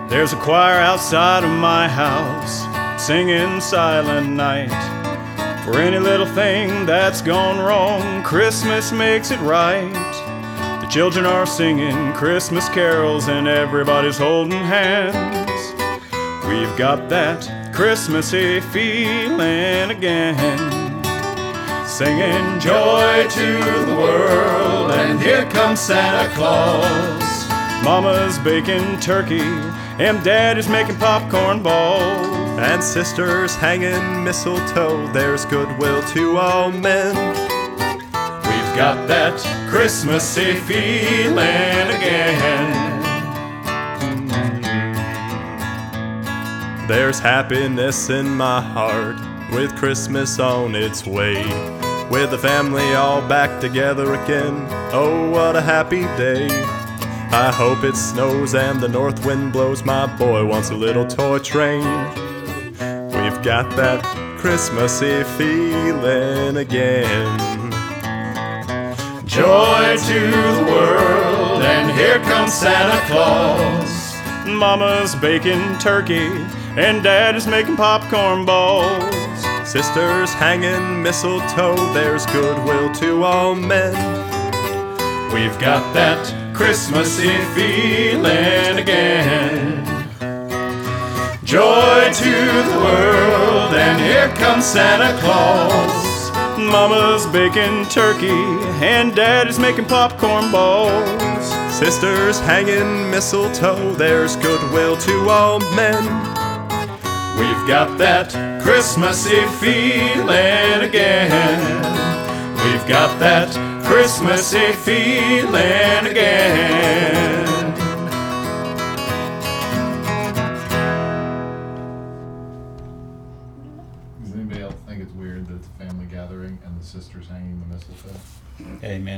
There's a choir outside of my house singing Silent Night. For any little thing that's gone wrong, Christmas makes it right. The children are singing Christmas carols and everybody's holding hands. We've got that Christmassy feeling again, singing joy to the world, and here comes Santa Claus. Mama's baking turkey, and Daddy's making popcorn balls, and sisters hanging mistletoe. There's goodwill to all men. We've got that Christmassy feeling again. There's happiness in my heart with Christmas on its way, with the family all back together again. Oh, what a happy day. I hope it snows and the north wind blows. My boy wants a little toy train. We've got that Christmassy feeling again. Joy to the world, and here comes Santa Claus. Mama's baking turkey, and Daddy's making popcorn balls. Sisters hanging mistletoe, there's goodwill to all men. We've got that Christmassy feeling again. Joy to the world, and here comes Santa Claus. Mama's baking turkey, and Daddy's making popcorn balls. Sisters hanging mistletoe, there's goodwill to all men. We've got that Christmassy feeling again. We've got that Christmassy feeling again. Does anybody else think it's weird that it's a family gathering and the sisters hanging the mistletoe? Amen.